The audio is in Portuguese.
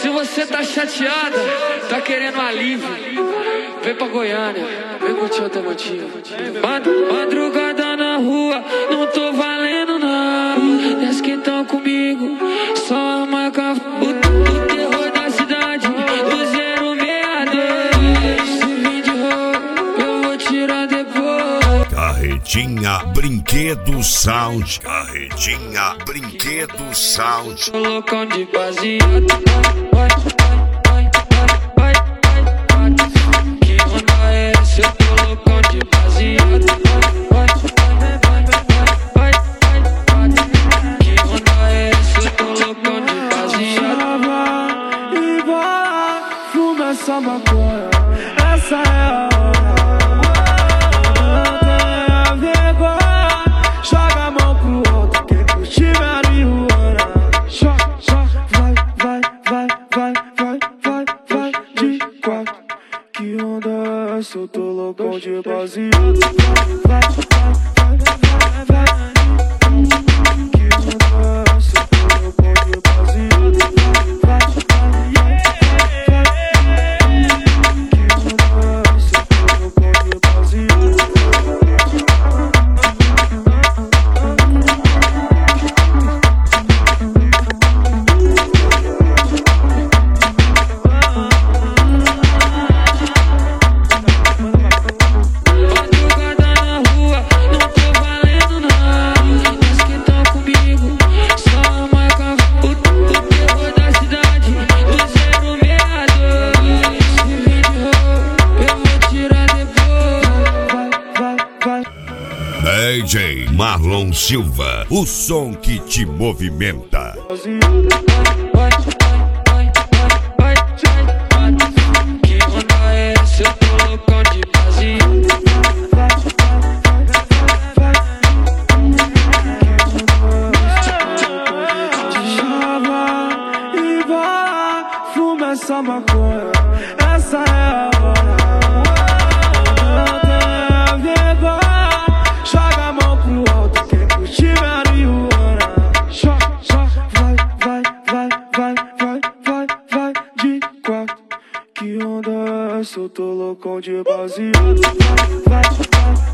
Se você tá chateada, tá querendo alívio, vem pra Goiânia, vem curtir o Automotivo. Madrugada na rua, não tô valendo não. E as que tão comigo, só a marca o terror da cidade, do 062. Se vir de roupa, eu vou tirar depois. Carretinha Brinquedo Sound. Carretinha Brinquedo Sound. Colocão de baseado. Que onda é essa? Eu tô loucão de baseado. Que onda é essa? Eu tô loucão de baseado. E bora, fuma essa maconha. Essa é a eu tô loucão de baseado. Vai, vai, vai, vai. Que onda é essa? Eu tô loucão de baseado. Vai, vai, vai, vai. Que onda é essa? Eu tô loucão de baseado. DJ Marlon Silva, o som que te movimenta. Que onda é essa? Eu tô loucão de baseado. E vai, fuma essa maconha. Essa é a hora. Que onda é essa? Eu tô loucão de baseado. Vai, vai, vai.